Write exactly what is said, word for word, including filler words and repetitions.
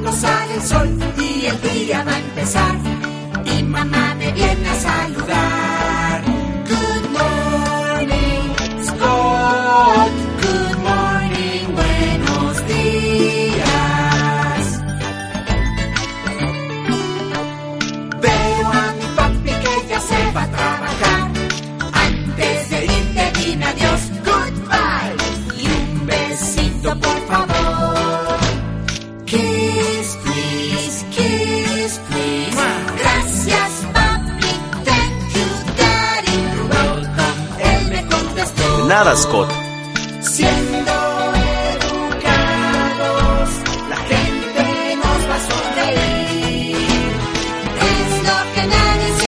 pronto sale el sol y el día va a empezar. Y mamá me viene a saludar. Good morning, Scott. Good morning, buenos días. Veo a mi papi que ya se va a trabajar. Antes de irte dime adiós, goodbye. Y un besito por favor. Kiss, please, kiss, please. Gracias, papi, thank you, daddy, you're welcome. Él me contestó. De nada, Scott. Siendo